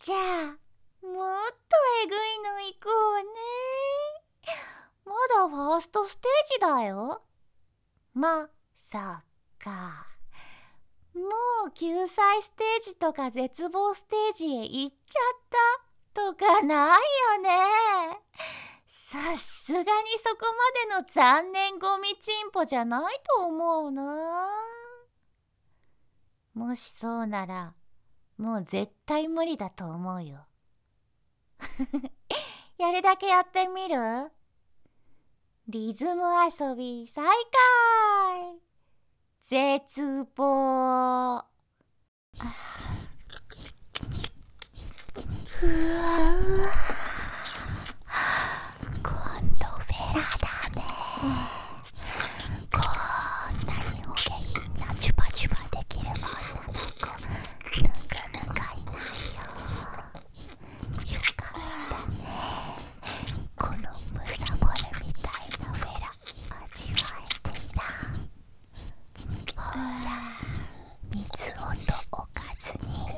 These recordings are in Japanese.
じゃあもっとえぐいの行こうね。まだファーストステージだよ。まさかもう救済ステージとか絶望ステージへ行っちゃったとかないよね。さすがにそこまでの残念ゴミチンポじゃないと思うな。もしそうならもう絶対無理だと思うよ。やるだけやってみる？リズム遊び再開。絶望。うわうわ、今度フェラだね。こんなにお下品なチュパチュパできる女の子なかなかいないよ。よかったね。このむさぼるみたいなフェラ味わえてさ。ほら、水音置かずに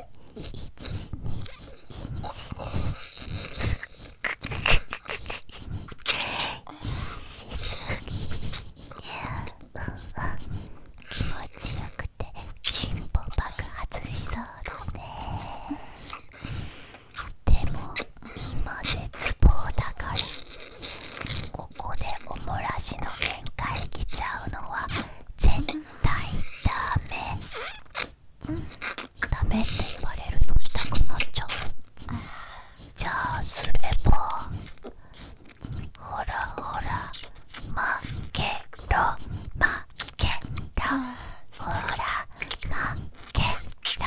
気持ちよくてチンポ爆発しそうだね。でも今絶望だから、ここでおもらしの限界来ちゃうのは絶対ダメ。ダメって言われるとしたくなっちゃう。じゃあすれば、ほらほら、負けろ負けろ、ほら負けろ。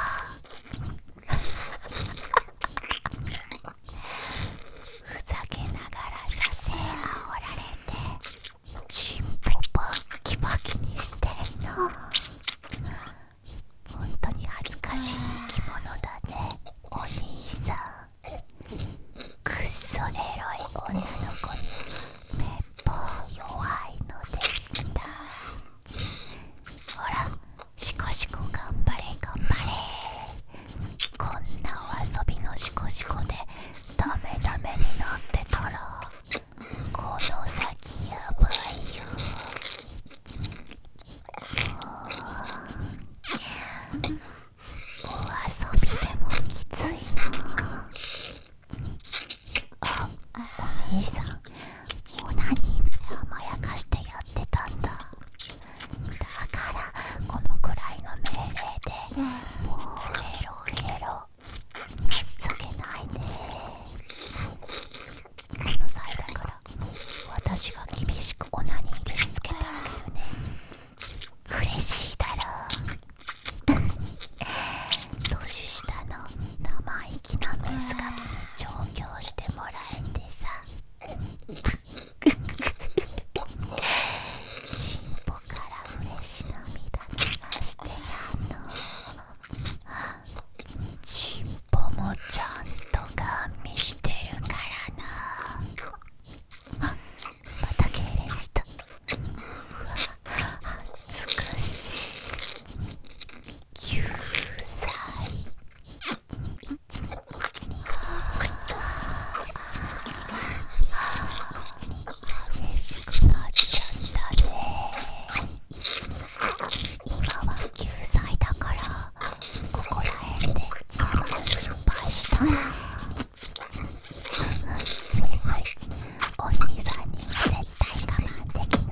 ふざけながら射精煽られてチンポバッキバキにしてんの。本当に恥ずかしい生き物だね、お兄さん。くっそエロい女の子にめっぽう弱いのでした。ほら、シコシコ頑張れ頑張れ。こんなお遊びのシコシコでダメダメになってたらこの先やばいよ。お遊びでもきついな。あ、お兄さん、オナニー甘やかしてやってたんだ。だからこのくらいの命令でもうヘロヘロ。情けないね。この際だから私が厳しくオナニーでしつけてあげるね。嬉しいだろ。年下の生意気なメスガキに調教してもらえてさ。チンポから嬉し涙流してやんの。チンポもちゃんとガン見してるからな。あ、また敬礼した。うわ、恥ずかしい。9歳。激しくなっちゃったね。今は9歳だからここら辺で我慢失敗したね。お兄さんには絶対我慢できない。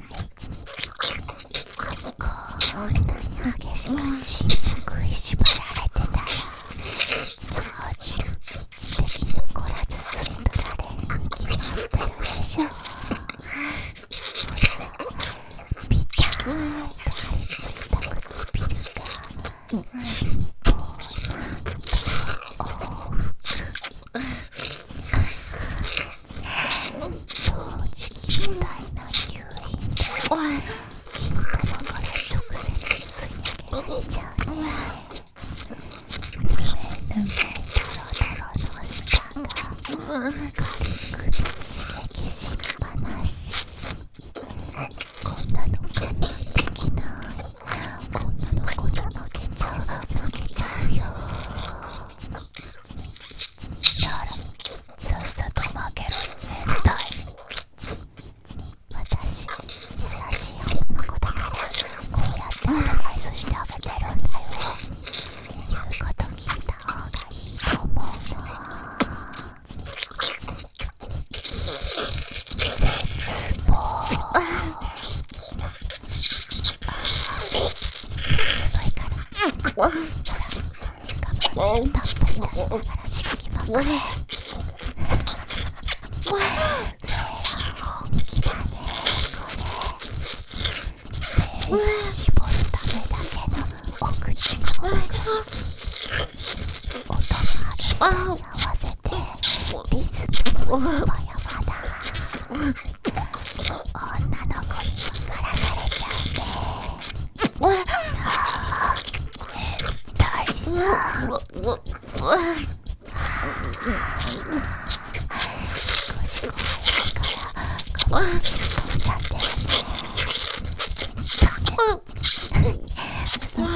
こんなに激しくチンポ食いしばられてたら操汁的にこらず吸い取られるに決まってるでしょ。ビターッと張り付いた唇がチンポを覆う。陶磁器みたいな吸引でチンポのから直接吸い上げられちゃうね。ぬめぬめドロドロの舌が軽く刺激しっぱなし。こんなの我慢できない。こんなの子と負けちゃうよ。 出しながらしかきまくれ。本気だねこれ。絞るためだけのお口の音があるさに合わせてリズムも山々だ。女の子にはからされちゃうね。大さ少し怖いから顔に飛んじゃってるね。そうそう、これも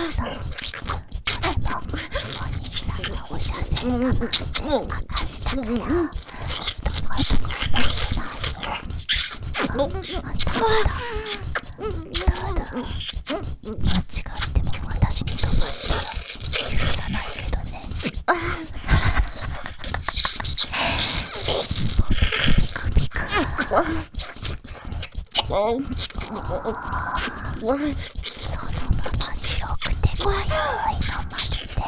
お兄さんがおしゃせに我慢して任したから人のところにないよ。あんたもだ。間違っても私に飛ばして許さないけどね。ビクビクそのまま白くて濃いのまで出る。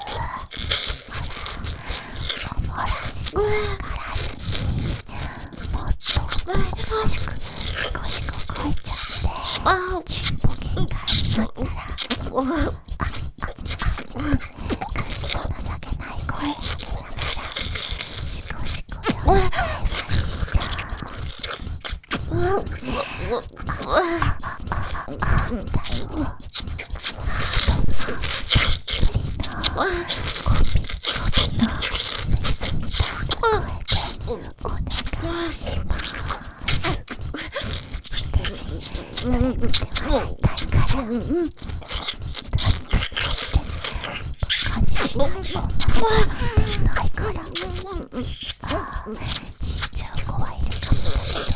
おもらしくわからずにもっとおとなしくシコシコこいちゃってちんぽ限界になったらくっそ情けない声上げながらシコシコやめちゃえばいいじゃん。あんたよコピコピのメスみたいな声でお願いします。私それ見て笑いたいからバカにしない女の子見てないから。聞いちゃう子はいるかもしれない。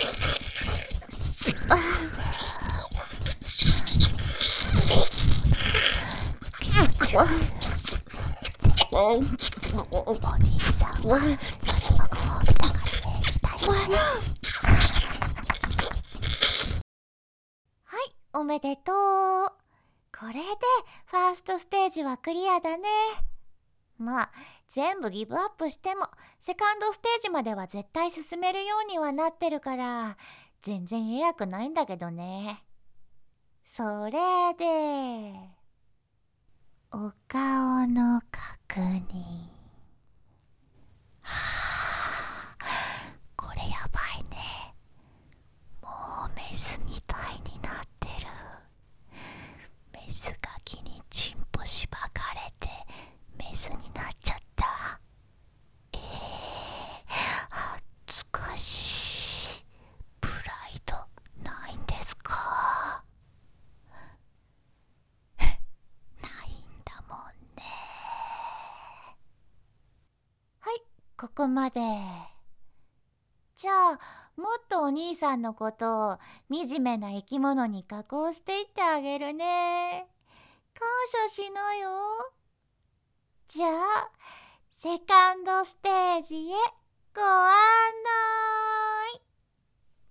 気持ち悪い。お兄さんはそれもご褒美だからね。行きたいわ。はい、おめでとう。これでファーストステージはクリアだね。まあ全部ギブアップしてもセカンドステージまでは絶対進めるようにはなってるから全然偉くないんだけどね。それでお顔の確認。これやばいね。もうメスみたいになってる。メスガキにチンポしばかれてメスになっちゃった。恥ずかしい。プライドないんですか？ないんだもんね。はい、ここまで。じゃあもっとお兄さんのことを惨めな生き物に加工していってあげるね。感謝しなよ。じゃあセカンドステージへご